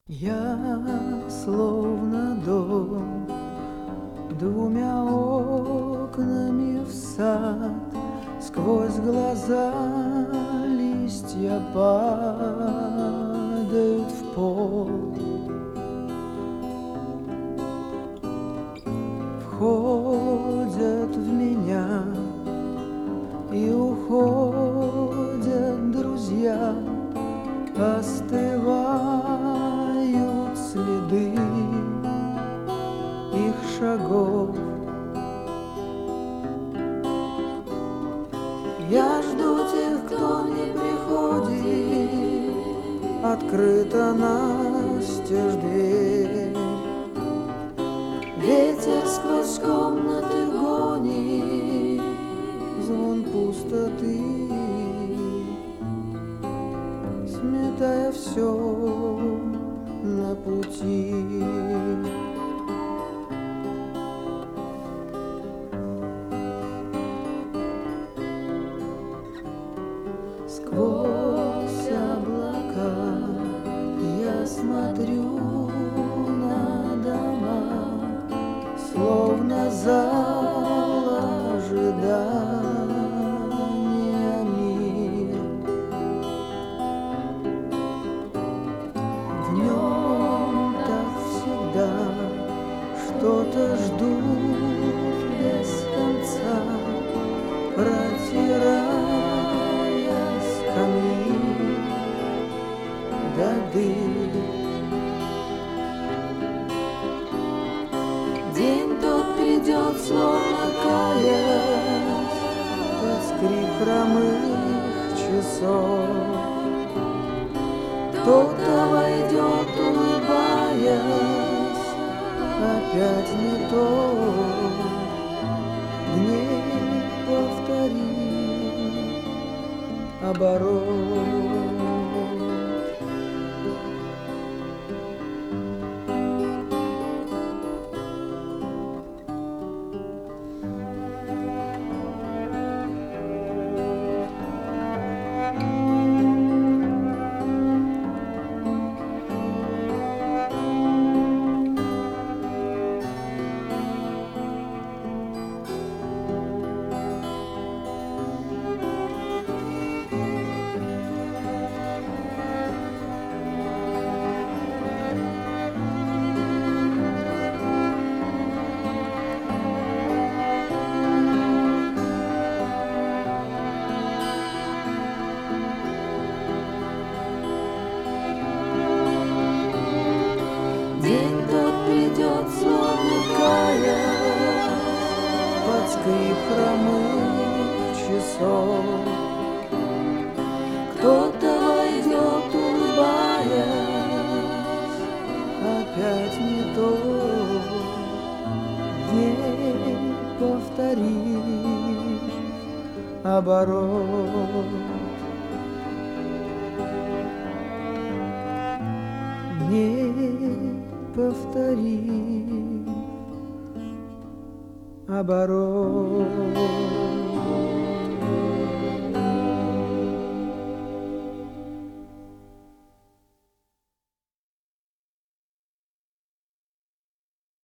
Я словно дом двумя окнами в сад, сквозь глаза листья падают в пол. Входят в меня и уходят друзья, остывают следы их шагов. Я жду тех, кто не приходит, открыта настежь дверь. Ветер сквозь комнаты гонит звон пустоты, сметая все на пути. Сквозь облака я смотрю на дома, словно зал ожидания мир. В нем так всегда что-то ждут без конца, протирая скамьи до дыр. День тот придет, словно каясь, под скрип хромых часов. Кто-то войдет, улыбаясь, опять не то. Дней повторит оборот. День тот придет, словно каясь, под скрип хромых часов. Кто-то войдет, улыбаясь, опять не то. День повторишь оборот. Дней повторишь оборот.